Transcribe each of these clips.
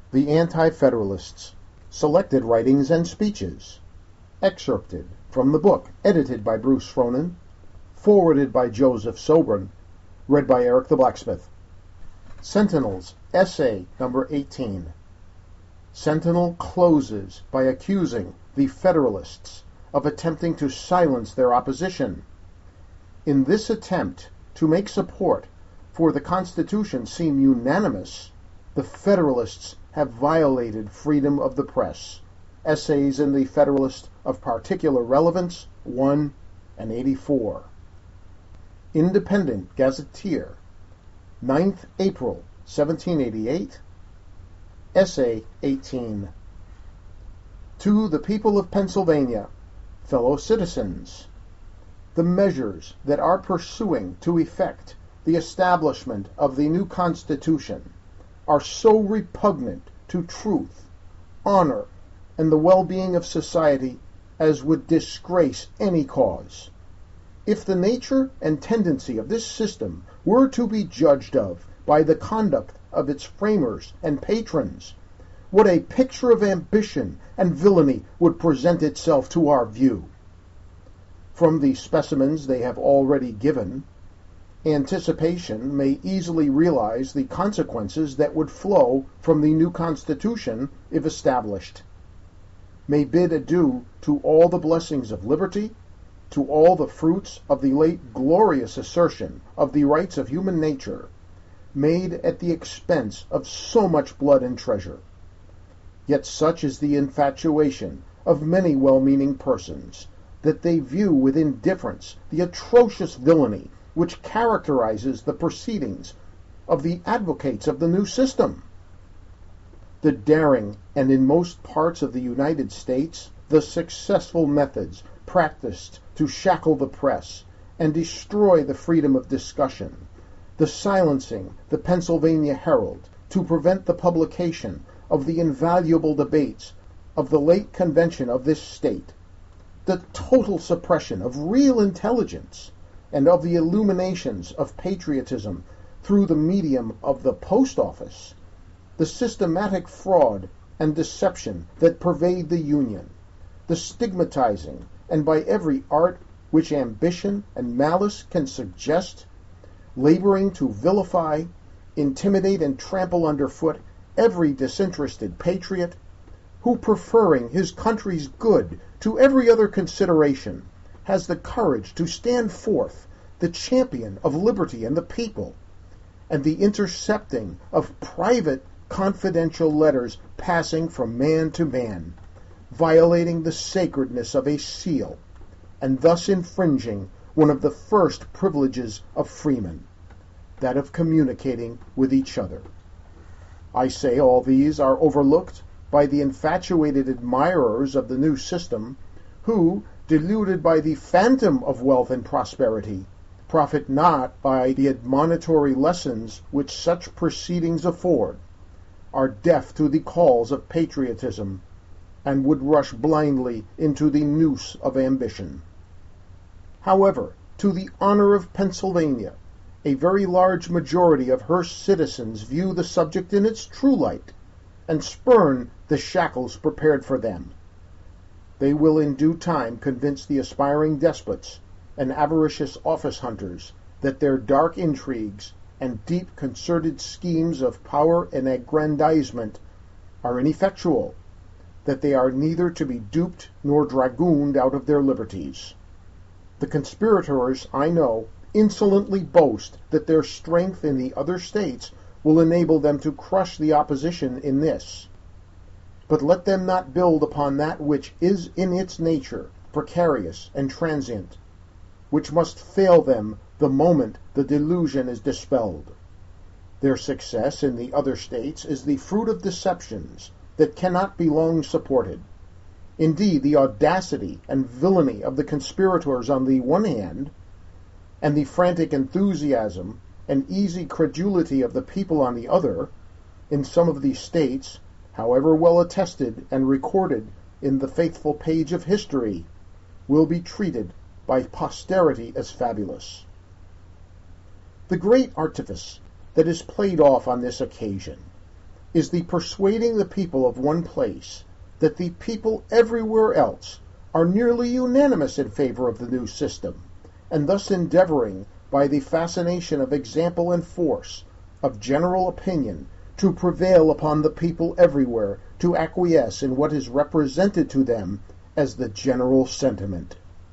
The Anti-Federalists, Selected Writings and Speeches, excerpted from the book, edited by Bruce Fronin, forwarded by Joseph Sobran, read by Eric the Blacksmith. Sentinels, Essay Number 18. Sentinel closes by accusing the Federalists of attempting to silence their opposition. In this attempt to make support for the Constitution seem unanimous, the Federalists have violated freedom of the press. Essays in the Federalist of Particular Relevance, 1 and 84. Independent Gazetteer, 9th April, 1788. Essay 18. To the People of Pennsylvania, Fellow Citizens, the measures that are pursuing to effect the establishment of the new Constitution are so repugnant to truth, honor, and the well-being of society as would disgrace any cause. If the nature and tendency of this system were to be judged of by the conduct of its framers and patrons, what a picture of ambition and villainy would present itself to our view. From the specimens they have already given, anticipation may easily realize the consequences that would flow from the new Constitution if established. May bid adieu to all the blessings of liberty, to all the fruits of the late glorious assertion of the rights of human nature, made at the expense of so much blood and treasure. Yet such is the infatuation of many well-meaning persons, that they view with indifference the atrocious villainy which characterizes the proceedings of the advocates of the new system. The daring, and in most parts of the United States, the successful methods practiced to shackle the press and destroy the freedom of discussion, the silencing the Pennsylvania Herald to prevent the publication of the invaluable debates of the late convention of this state, the total suppression of real intelligence and of the illuminations of patriotism through the medium of the post office, the systematic fraud and deception that pervade the Union, the stigmatizing and by every art which ambition and malice can suggest, laboring to vilify, intimidate, and trample underfoot every disinterested patriot, who, preferring his country's good to every other consideration, has the courage to stand forth the champion of liberty and the people, and the intercepting of private confidential letters passing from man to man, violating the sacredness of a seal, and thus infringing one of the first privileges of freemen, that of communicating with each other. I say all these are overlooked by the infatuated admirers of the new system, who, deluded by the phantom of wealth and prosperity, profit not by the admonitory lessons which such proceedings afford, are deaf to the calls of patriotism, and would rush blindly into the noose of ambition. However, to the honor of Pennsylvania, a very large majority of her citizens view the subject in its true light, and spurn the shackles prepared for them. They will in due time convince the aspiring despots and avaricious office hunters that their dark intrigues and deep concerted schemes of power and aggrandizement are ineffectual, that they are neither to be duped nor dragooned out of their liberties. The conspirators, I know, insolently boast that their strength in the other states will enable them to crush the opposition in this. But let them not build upon that which is in its nature precarious and transient, which must fail them the moment the delusion is dispelled. Their success in the other states is the fruit of deceptions that cannot be long supported. Indeed, the audacity and villainy of the conspirators on the one hand, and the frantic enthusiasm and easy credulity of the people on the other, in some of these states, however well attested and recorded in the faithful page of history, will be treated by posterity as fabulous. The great artifice that is played off on this occasion is the persuading the people of one place that the people everywhere else are nearly unanimous in favor of the new system, and thus endeavoring, by the fascination of example and force of general opinion, to prevail upon the people everywhere to acquiesce in what is represented to them as the general sentiment.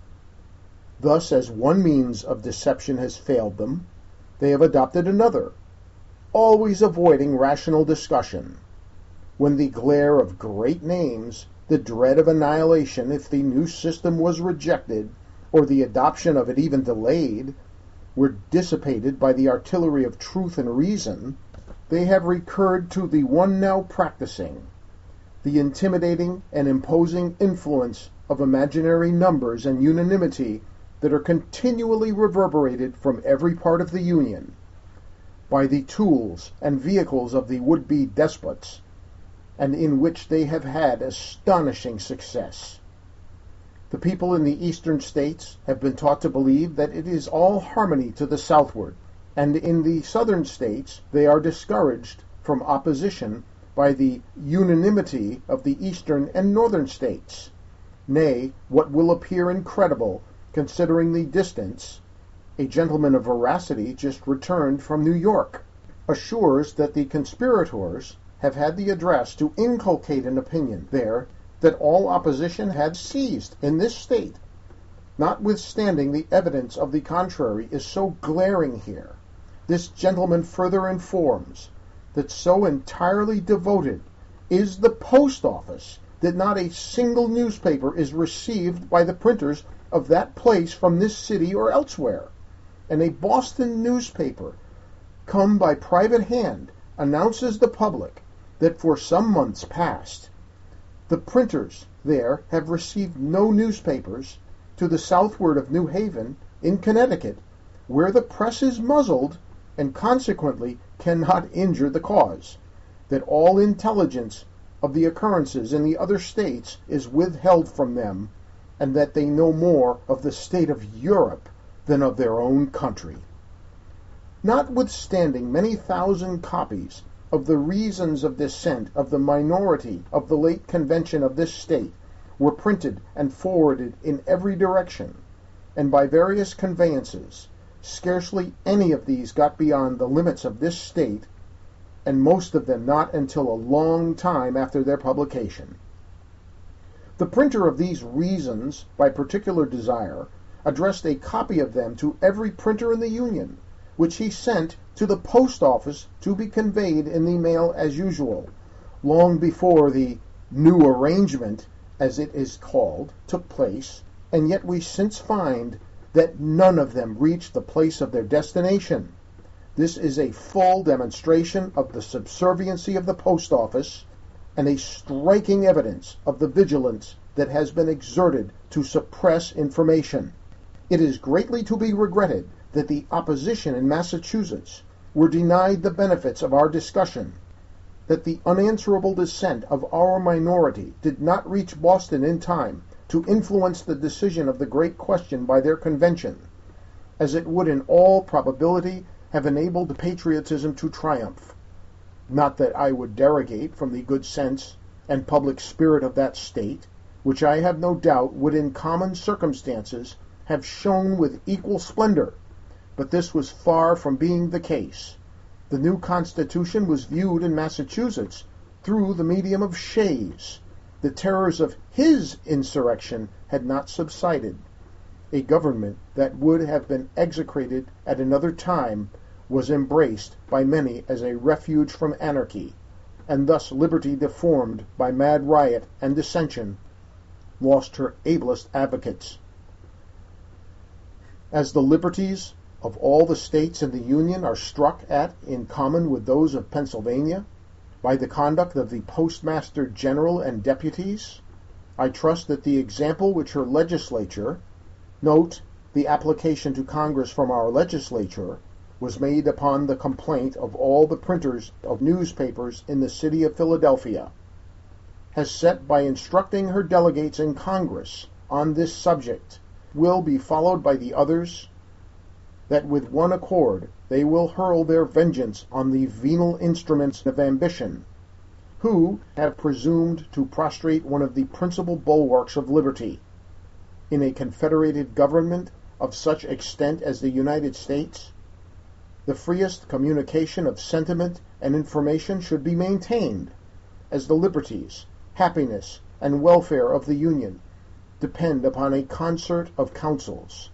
Thus, as one means of deception has failed them, they have adopted another, always avoiding rational discussion. When the glare of great names, the dread of annihilation if the new system was rejected, or the adoption of it even delayed, were dissipated by the artillery of truth and reason, they have recurred to the one now practicing, the intimidating and imposing influence of imaginary numbers and unanimity that are continually reverberated from every part of the Union, by the tools and vehicles of the would-be despots, and in which they have had astonishing success. The people in the eastern states have been taught to believe that it is all harmony to the southward, and in the southern states they are discouraged from opposition by the unanimity of the eastern and northern states. Nay, what will appear incredible, considering the distance, a gentleman of veracity just returned from New York assures that the conspirators have had the address to inculcate an opinion there that all opposition had ceased in this state, notwithstanding the evidence of the contrary is so glaring here. This gentleman further informs that so entirely devoted is the post office that not a single newspaper is received by the printers of that place from this city or elsewhere, and a Boston newspaper, come by private hand, announces the public that for some months past the printers there have received no newspapers to the southward of New Haven in Connecticut, where the press is muzzled and consequently cannot injure the cause, that all intelligence of the occurrences in the other states is withheld from them, and that they know more of the state of Europe than of their own country. Notwithstanding many thousand copies of the reasons of dissent of the minority of the late convention of this state were printed and forwarded in every direction, and by various conveyances, scarcely any of these got beyond the limits of this state, and most of them not until a long time after their publication. The printer of these reasons, by particular desire, addressed a copy of them to every printer in the Union, which he sent to the post office to be conveyed in the mail as usual, long before the new arrangement, as it is called, took place, and yet we since find that none of them reached the place of their destination. This is a full demonstration of the subserviency of the post office, and a striking evidence of the vigilance that has been exerted to suppress information. It is greatly to be regretted that the opposition in Massachusetts were denied the benefits of our discussion, that the unanswerable dissent of our minority did not reach Boston in time to influence the decision of the great question by their convention, as it would in all probability have enabled patriotism to triumph. Not that I would derogate from the good sense and public spirit of that state, which I have no doubt would in common circumstances have shone with equal splendor, but this was far from being the case. The new Constitution was viewed in Massachusetts through the medium of Shays. The terrors of his insurrection had not subsided. A government that would have been execrated at another time was embraced by many as a refuge from anarchy, and thus liberty, deformed by mad riot and dissension, lost her ablest advocates. As the liberties of all the states in the Union are struck at in common with those of Pennsylvania by the conduct of the Postmaster General and deputies, I trust that the example which her legislature, note the application to Congress from our legislature, was made upon the complaint of all the printers of newspapers in the city of Philadelphia, has set by instructing her delegates in Congress on this subject, will be followed by the others, that with one accord they will hurl their vengeance on the venal instruments of ambition, who have presumed to prostrate one of the principal bulwarks of liberty. In a confederated government of such extent as the United States, the freest communication of sentiment and information should be maintained, as the liberties, happiness, and welfare of the Union depend upon a concert of counsels.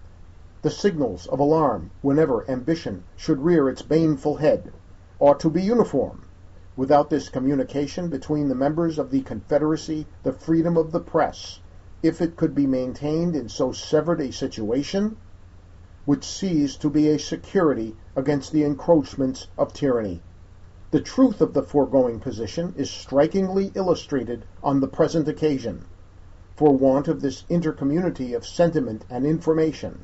The signals of alarm, whenever ambition should rear its baneful head, ought to be uniform. Without this communication between the members of the Confederacy, the freedom of the press, if it could be maintained in so severed a situation, would cease to be a security against the encroachments of tyranny. The truth of the foregoing position is strikingly illustrated on the present occasion. For want of this intercommunity of sentiment and information,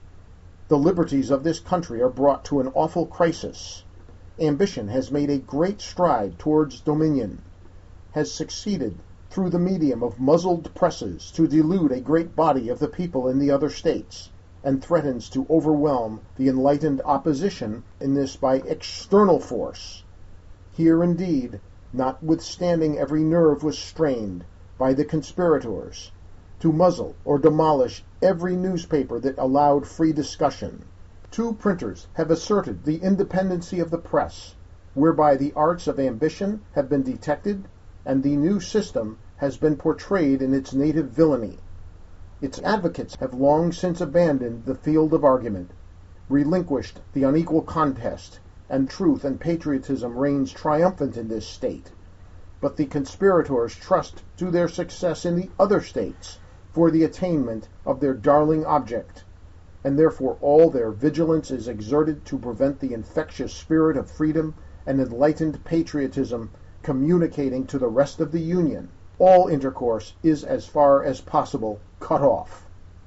the liberties of this country are brought to an awful crisis. Ambition has made a great stride towards dominion, has succeeded through the medium of muzzled presses to delude a great body of the people in the other states, and threatens to overwhelm the enlightened opposition in this by external force. Here indeed, notwithstanding every nerve was strained by the conspirators to muzzle or demolish every newspaper that allowed free discussion. 2 printers have asserted the independency of the press, whereby the arts of ambition have been detected, and the new system has been portrayed in its native villainy. Its advocates have long since abandoned the field of argument, relinquished the unequal contest, and truth and patriotism reigns triumphant in this state. But the conspirators trust to their success in the other states for the attainment of their darling object, and therefore all their vigilance is exerted to prevent the infectious spirit of freedom and enlightened patriotism communicating to the rest of the Union. All intercourse is as far as possible cut off.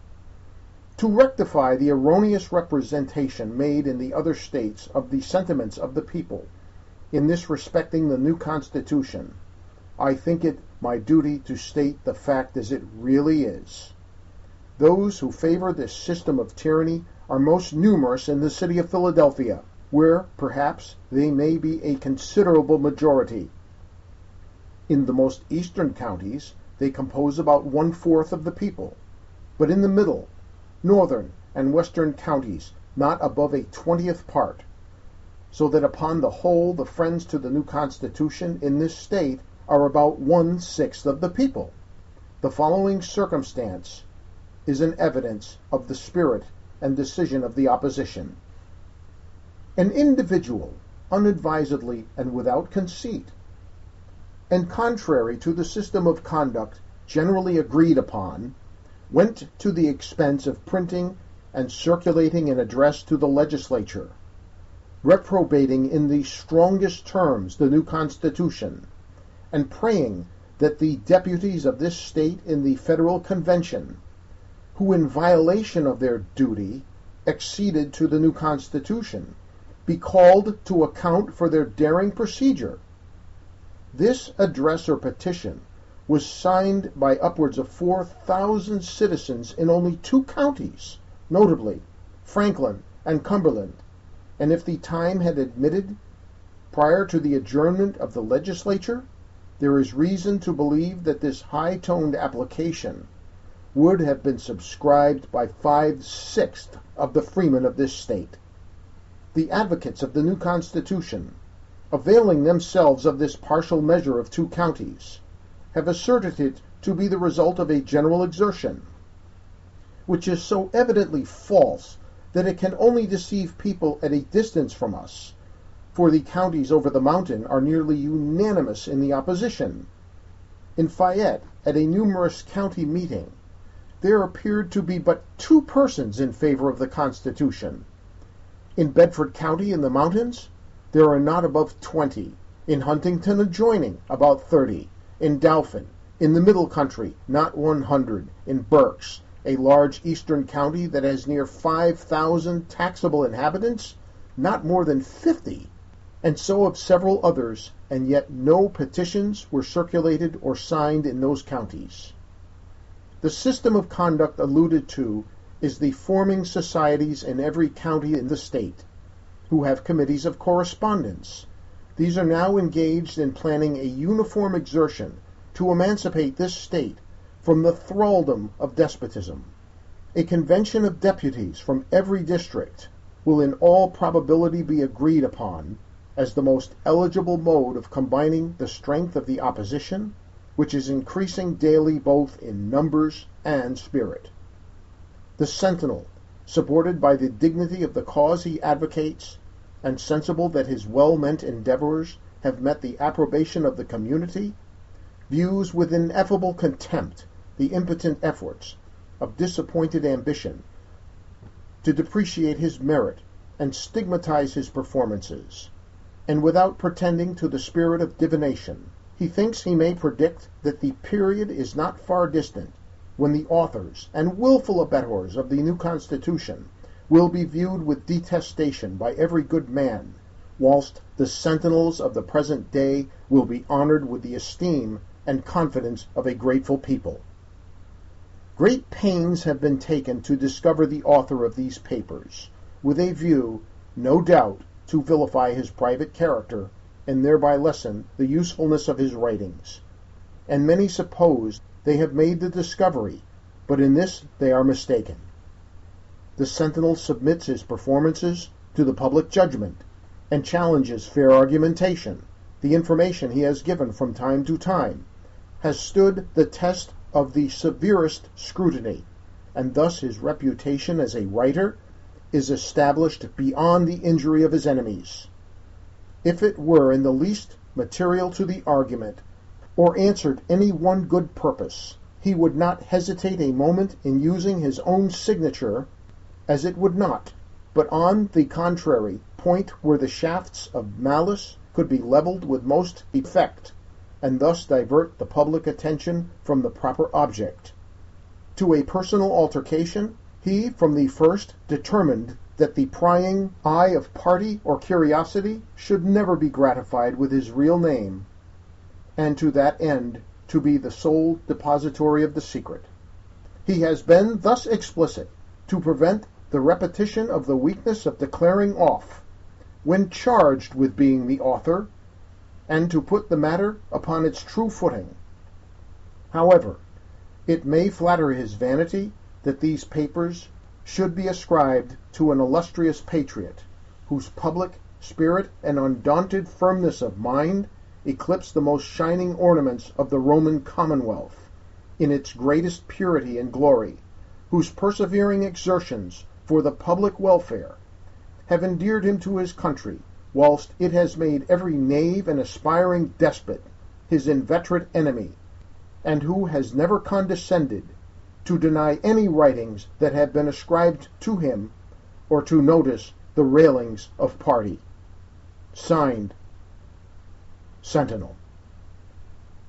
To rectify the erroneous representation made in the other states of the sentiments of the people in this respecting the new Constitution, I think it my duty to state the fact as it really is. Those who favor this system of tyranny are most numerous in the city of Philadelphia, where perhaps they may be a considerable majority. In the most eastern counties they compose about 1/4 of the people, but in the middle, northern, and western counties not above a 20th part, so that upon the whole the friends to the new Constitution in this state are about 1/6 of the people. The following circumstance is an evidence of the spirit and decision of the opposition. An individual, unadvisedly and without conceit, and contrary to the system of conduct generally agreed upon, went to the expense of printing and circulating an address to the legislature, reprobating in the strongest terms the new Constitution, and praying that the deputies of this state in the Federal Convention, who in violation of their duty acceded to the new Constitution, be called to account for their daring procedure. This address or petition was signed by upwards of 4,000 citizens in only 2 counties, notably Franklin and Cumberland, and if the time had admitted, prior to the adjournment of the legislature, there is reason to believe that this high-toned application would have been subscribed by 5/6 of the freemen of this state. The advocates of the new Constitution, availing themselves of this partial measure of 2 counties, have asserted it to be the result of a general exertion, which is so evidently false that it can only deceive people at a distance from us, for the counties over the mountain are nearly unanimous in the opposition. In Fayette, at a numerous county meeting, there appeared to be but 2 persons in favor of the Constitution. In Bedford County in the mountains, there are not above 20. In Huntington adjoining, about 30. In Dauphin, in the middle country, not 100. In Berks, a large eastern county that has near 5,000 taxable inhabitants, not more than 50. And so of several others, and yet no petitions were circulated or signed in those counties. The system of conduct alluded to is the forming societies in every county in the state, who have committees of correspondence, These are now engaged in planning a uniform exertion to emancipate this state from the thraldom of despotism. A convention of deputies from every district will in all probability be agreed upon as the most eligible mode of combining the strength of the opposition, which is increasing daily both in numbers and spirit. The Sentinel, supported by the dignity of the cause he advocates, and sensible that his well-meant endeavors have met the approbation of the community, views with ineffable contempt the impotent efforts of disappointed ambition to depreciate his merit and stigmatize his performances, and without pretending to the spirit of divination, he thinks he may predict that the period is not far distant when the authors and wilful abettors of the new Constitution will be viewed with detestation by every good man, whilst the sentinels of the present day will be honored with the esteem and confidence of a grateful people. Great pains have been taken to discover the author of these papers, with a view, no doubt, to vilify his private character, and thereby lessen the usefulness of his writings. And many suppose they have made the discovery, but in this they are mistaken. The Sentinel submits his performances to the public judgment, and challenges fair argumentation. The information he has given from time to time has stood the test of the severest scrutiny, and thus his reputation as a writer is established beyond the injury of his enemies. If it were in the least material to the argument, or answered any one good purpose, he would not hesitate a moment in using his own signature, as it would not, but on the contrary, point where the shafts of malice could be levelled with most effect, and thus divert the public attention from the proper object. To a personal altercation, he from the first determined that the prying eye of party or curiosity should never be gratified with his real name, and to that end to be the sole depository of the secret. He has been thus explicit to prevent the repetition of the weakness of declaring off, when charged with being the author, and to put the matter upon its true footing. However, it may flatter his vanity that these papers should be ascribed to an illustrious patriot, whose public spirit and undaunted firmness of mind eclipse the most shining ornaments of the Roman Commonwealth in its greatest purity and glory, whose persevering exertions for the public welfare have endeared him to his country, whilst it has made every knave and aspiring despot his inveterate enemy, and who has never condescended to deny any writings that have been ascribed to him, or to notice the railings of party. Signed, Sentinel.